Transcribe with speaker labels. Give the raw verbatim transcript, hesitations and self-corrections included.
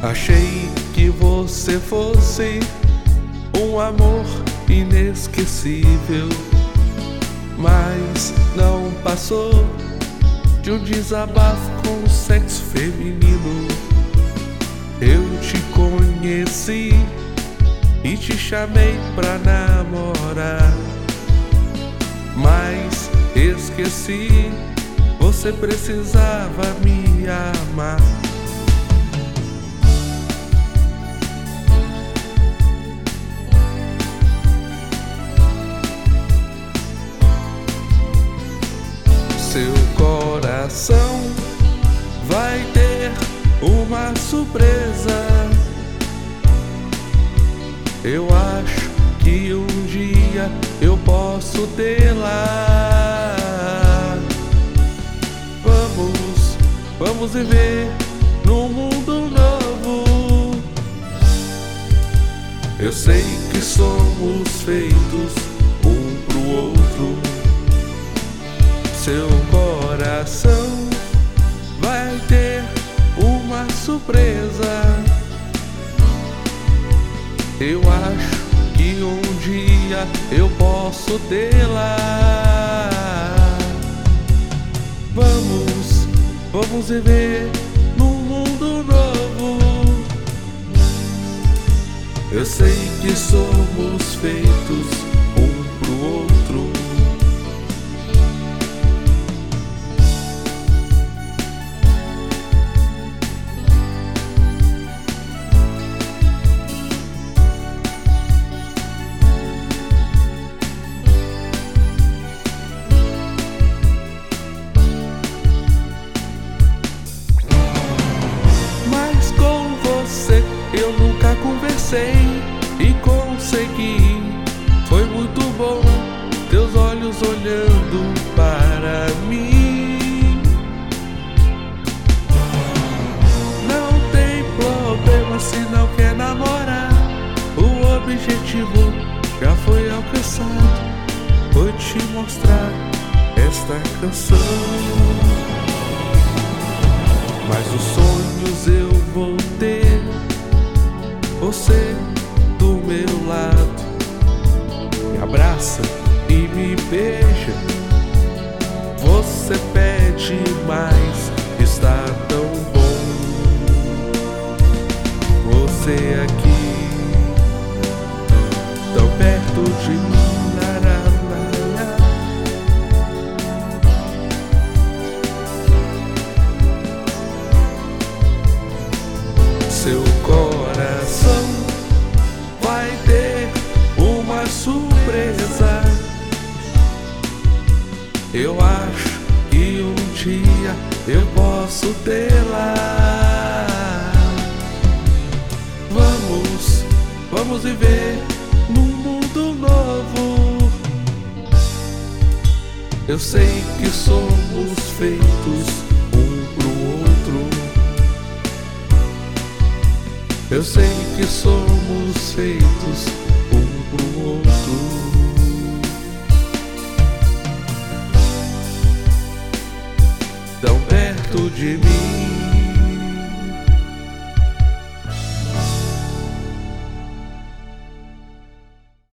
Speaker 1: Achei que você fosse um amor inesquecível, mas não passou de um desabafo com o sexo feminino. Eu te conheci e te chamei pra namorar, mas esqueci, você precisava me amar. Seu coração vai ter uma surpresa. Eu acho que um dia eu posso tê-la. Vamos, vamos viver num mundo novo. Eu sei que somos feitos um pro outro. Seu coração vai ter uma surpresa. Eu acho que um dia eu posso tê-la. Vamos, vamos viver num mundo novo. Eu sei que somos feitos um pro outro. Eu nunca conversei e consegui. Foi muito bom teus olhos olhando para mim. Não tem problema se não quer namorar. O objetivo já foi alcançado. Vou te mostrar esta canção. Mas os sonhos eu vou ter você do meu lado. Me abraça e me beija. Você pede mais, está tão bom. Você aqui, tão perto de mim. Seu coração vai ter uma surpresa. Eu acho que um dia eu posso tê-la. Vamos, vamos viver num mundo novo. Eu sei que somos feitos um pro outro. Eu sei que somos feitos um pro outro. Tão perto de mim.